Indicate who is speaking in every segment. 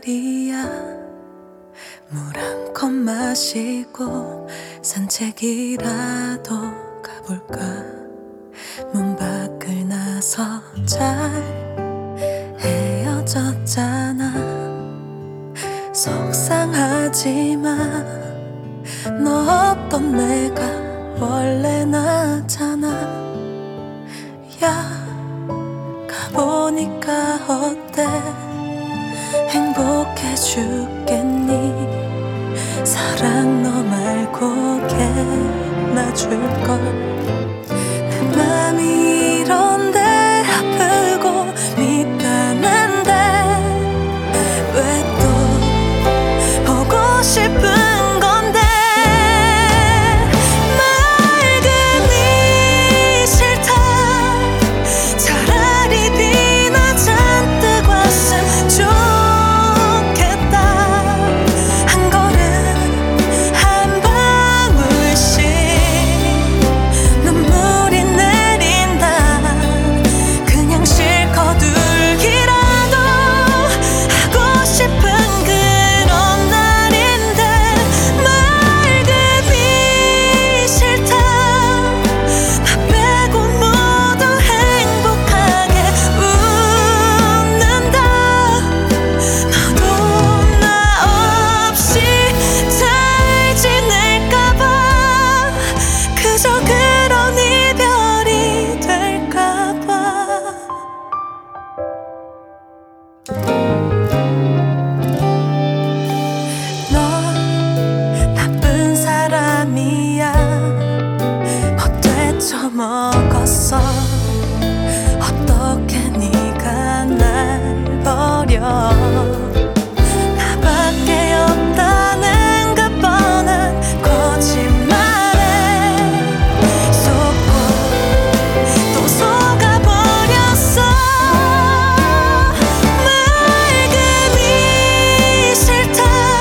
Speaker 1: 날이야. 물 한 컵 마시고 산책이라도 가볼까. 문 밖을 나서자 헤어졌잖아. 속상하지만 너 없던 내가 원래 나잖아. 야 가보니까 어때? 행복해 죽겠니? 사랑 너 말고 걔나 줄걸. 내 맘이 이런데 아프고 미안한데 왜 또 보고 싶은 건데. 맑음이 싫다. 차라리 비나 잔뜩 왔으면 좋겠다. 한 걸음 한 방울씩 눈물이 내린다. 그냥 실컷 울기라도 하고 싶은 그런 날인데. 맑음이 싫다. 나 빼고 모두 행복하게 웃는다. 너도 나 없이 잘 지낼까봐. 그저 그런 이별이 될까봐. 넌 나쁜 사람이야. 헛되쳐 먹었어. 어떻게 네가 날 버려. 나밖에 없다는 그 뻔한 거짓말에 속고 또 속아버렸어. 맑음이 싫다.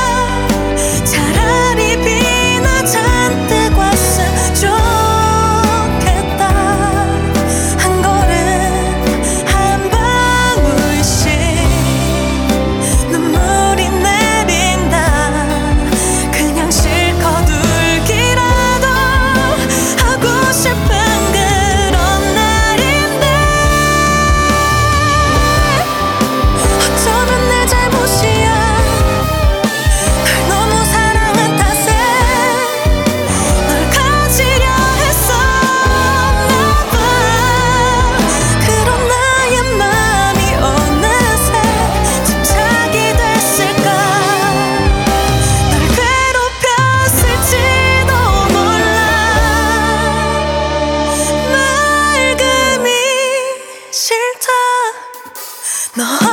Speaker 1: 차라리 비나 잔뜩 왔으면 좋겠다. 한 걸음 한 방울씩 눈물이 내린다. 그냥 실컷 울기라도 하고 싶은 그런 날인데. 어쩌면 내 잘못이야. 널 너무 사랑한 탓에 널 가지려 했었나봐. 그런 나의 맘이 어느새 집착이 됐을까. 널 괴롭혔을지도 몰라. 맑음이 싫다. 너